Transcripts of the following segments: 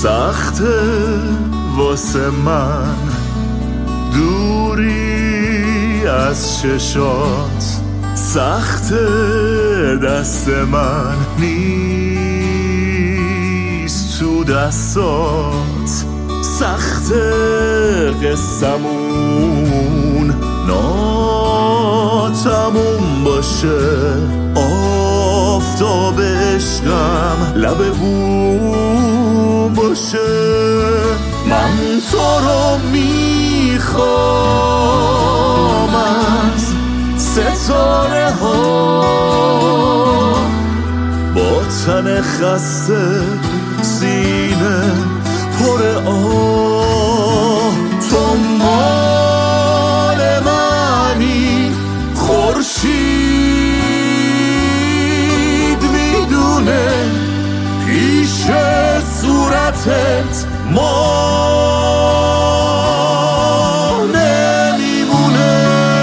سخته واسه من دوری از چشات، سخته دست من نیست تو دستات، سخته قصمون ناتموم باشه، آفتاب عشقم لب بوم باشه. من تو رو میخوام از ستاره ها، با تن خسته سینه پر آه. تو مال منی، خورشید میدونه پیش صورتت ما نمیمونه.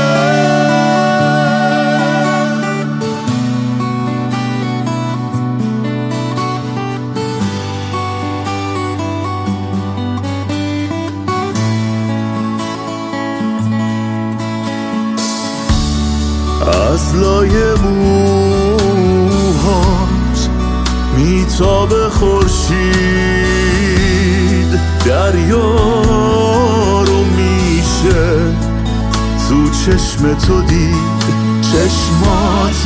از لای موهات میتابه خورشید، دریا رو میشه تو چشم تو دید. چشمات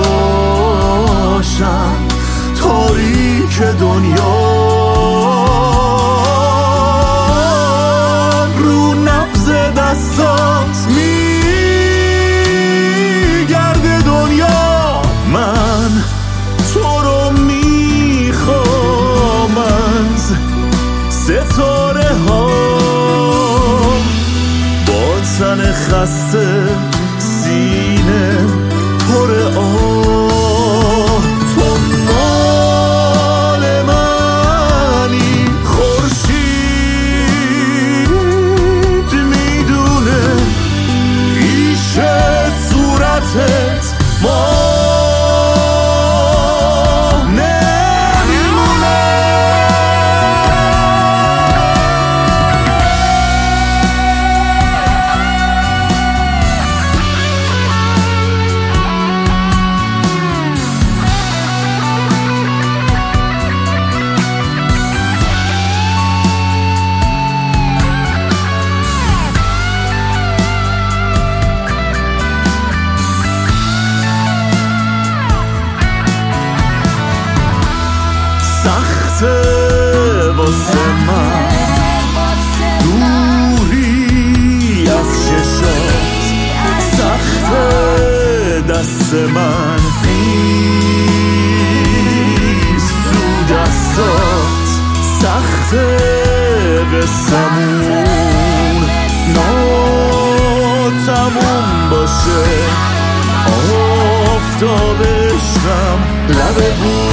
نباشن تاریک دنیا، رو نبض دستات میگرده دنیا. من تو رو میخوام از ستاره ها، با تن خسته سینه پر آه. تو مال منی، خورشید میدونه پیش صورتت ما سخته واسه من دوری از چشات، سخته دست من نیست تو دستات، سخته قصمون ناتموم باشه، آفتاب عشقم لب